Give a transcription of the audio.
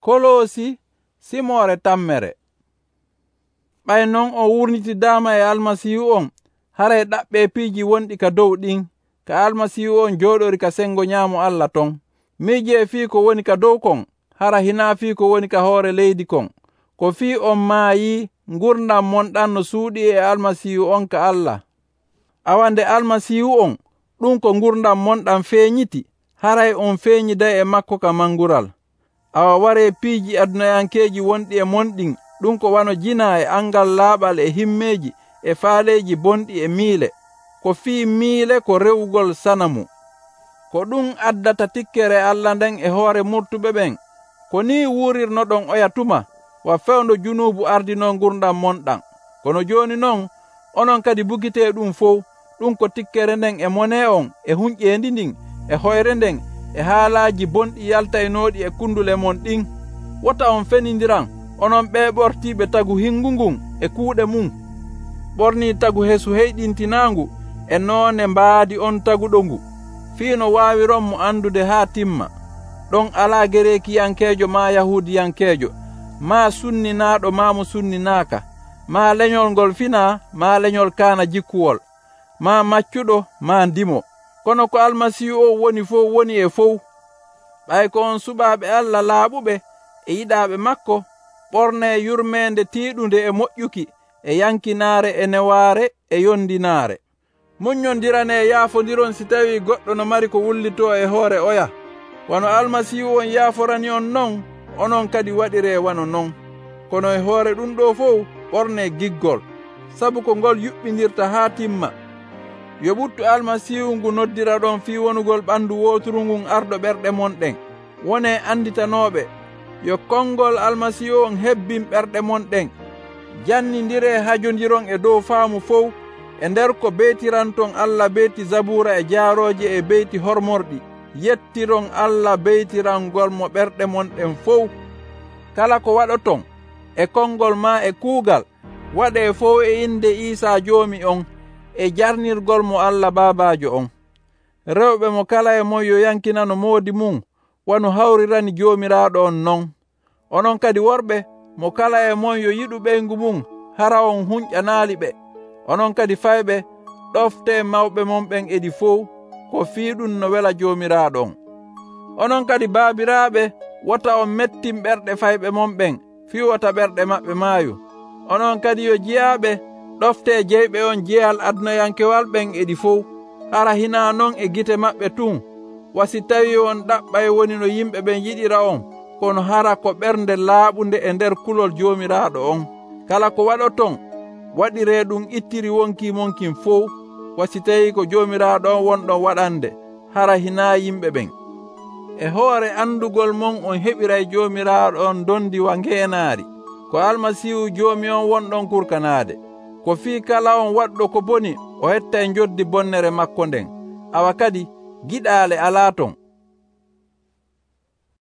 Koloosi simore tammere. Ɓay non o wurnitidama e almasihu on hara ɗaɓɓe piiji wonɗi ka dow ɗin, ka almasihu on jooɗori ka sengo ñaamo Allah ton. Miije fii ko woni ka dow kon hara hina fii ko woni ka hoore leydi kon. Ko fii on maayi ngurdam monɗan no suuɗi e almasihu on ka Allah. Awande almasihu on ɗum ko ngurdam monɗan feeñiti, haray on feeñida e makko ka mangural. Awa ware piiji adunayankeji wonɗi e monɗin, ɗum ko wano jina e angal laaɓal e himmeji e faaleji bonɗi e miile. Ko fii miile ko rewugol sanamu. Ko ɗum addata tikkere Allah nden e hoore murtuɓe ɓen. Ko ni wuurirnoɗon oya tuma wa fewndo junubu ardino ngurdam monɗan. Kono joni noon onon kadi bukite ɗum fof, ɗum ko tikkere nden e mone on e hunƴendi ndin e hoyre nden e haalaji bonɗi yaltaynoɗi e kundule mon ɗin. Wota on fenindiran onon ɓe ɓortiɓe tagu hingu ngun e kuuɗe mum. Ɓorni tagu hesu heyɗintinangu e noone mbaadi on taguɗo ngu. Fiino waawiron mo andude haa timma. Ɗon alaa gerekiyankeejo ma yahudiyankeejo, ma sunninaɗo ma mo sunninaaka, ma leñol ngol fina ma leñol kaana jikkuwol, ma maccuɗo ma ndimo. Kono ko almasihu o woni fof woni e fof. Ɓay ko on suɓaaɓe Allah laaɓuɓe e yiɗaaɓe makko, ɓorne yurmeende tiiɗunde e moƴƴuki e yankinaare e newaare e yondinaare. Muññondirane yaafodiron si tawi goɗɗo no mari ko wullito e hoore oya. Wano almasihu on yaaforani on non, onon kadi waɗire wano non. Kono e hoore ɗum ɗo fof ɓorne giggol, sabu ko ngol yuɓɓindirta haa timma. Yo ɓuttu almasihu ngu noddira ɗon fii wonugol ɓandu wooturu ngun arɗo ɓerɗe mon ɗen. Wone anditanoɓe, yo konngol almasihu on hebbin ɓerɗe mon ɗen. Jannindire hajodiron e dow faamu fof, e nder ko beytiranton Allah beyti zabura e jaarooje e beyti hormorɗi. Yettiron Allah beytirangol mo ɓerɗe mon ɗen fof. Kala ko waɗoton e konngol ma e kuugal, waɗe fof e inde Isa joomi on, e jarnirgol mo Allah baabajo on. Rewɓe mo kala e mon yo yankinano moodi mum, wano hawrirani joomiraaɗo on non. Onon kadi worɓe mo kala e mon yo yiɗu ɓeygu mum, hara on hunƴanaali ɓe. Onon kadi fayɓe ɗofte mawɓe mon ɓen edi fof, ko fiiɗum no wela joomiraaɗo on. Onon kadi baabiraaɓe, wota on mettin ɓerɗe fayɓe mon ɓen, fiwata ɓerɗe maɓɓe maayo. Onon kadi yo jeyaaɓe ɗofte jeyɓe on jeyal adunayankewal ɓen edi fof, hara hina non e gite maɓɓe tun. Wasi tawi on ɗaɓɓay woni no yimɓe ɓen yiɗira on, kono hara ko ɓernde laaɓunde e nder kulol joomiraaɗo on. Kala ko waɗoton, waɗire ɗum ittiri wonki monkin fof, wasi tawi ko joomiraaɗo on wonɗon waɗande, hara hina yimɓe ɓen. E hoore andugol mon on heɓiray joomiraaɗo on dondiwa ngeenaari, ko almasihu joomi on wonɗon kurkanaade. Ko fii kala on waɗɗo ko boni, o hettay joddi bonnere makko nden. Awa kadi giɗaale alaa ton.